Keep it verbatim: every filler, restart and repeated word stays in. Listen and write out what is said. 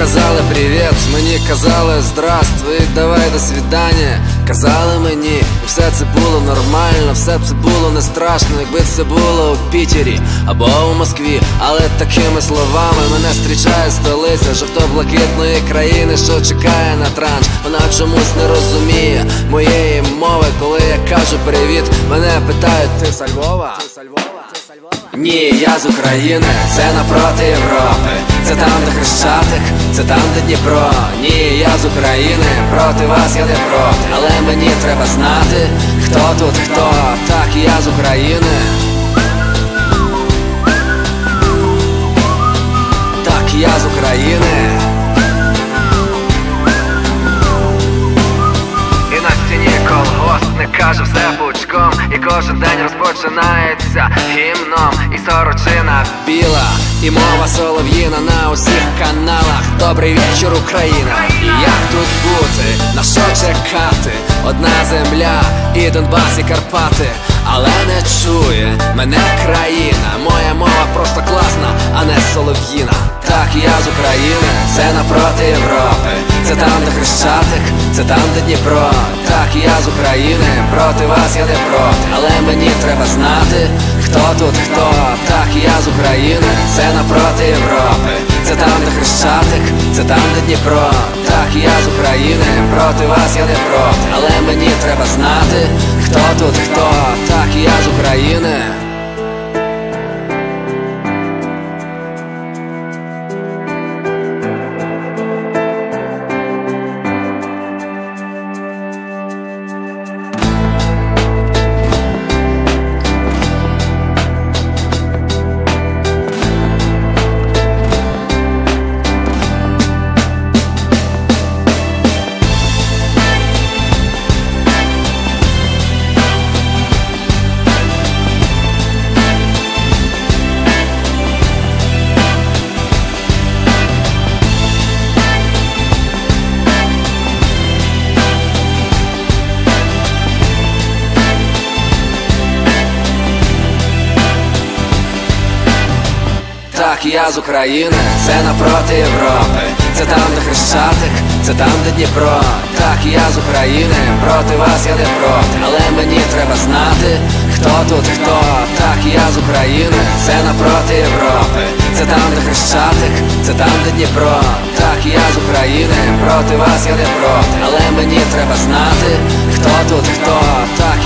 казали привіт, мені казали здравствуй, давай до свидання. Казали мені, і все це було нормально, все це було не страшно, якби це було у Пітері або у Москві. Але такими словами мене зустрічає столиця жовто-блакитної країни, що чекає на транш. Вона чомусь не розуміє моєї мови, коли я кажу привіт. Мене питають: ти з Львова? Ні, я з України, це напроти Європи. Це там, де Хрещатик, це там, де Дніпро. Ні, я з України, проти вас я не проти. Але мені треба знати, хто тут хто. Так, я з України. Так, я з України. І на стіні колгоспник каже все пучком, і кожен день розпочинається гімном. І сорочина біла, і мова солов'їна на усіх каналах. Добрий вечір, Україна. І як тут бути, на що чекати? Одна земля, і Донбас, і Карпати. Але не чує мене країна. Моя мова просто класна, а не солов'їна. Так, я з України, це напроти Європи. Це там, де Хрещатик, це там, де Дніпро. Так, я з України, проти вас я не проти. Але мені треба знати, хто тут хто. Так, я з України, це напроти Європи. Це там, де Хрещатик, це там, де Дніпро. Так, я з України, проти вас я не проти. Але мені треба знати, хто тут хто. Так, я з України. Так, я з України, це напроти Європи. Це там, де Хрещатик, це там, де Дніпро. Так, я з України, проти вас я не проти. Але мені треба знати, хто тут хто. Так, я з України, це напроти Європи. Це там, де Хрещатик, це там, де Дніпро. Так, я з України, проти вас я не проти. Але мені треба знати, хто тут хто. Так,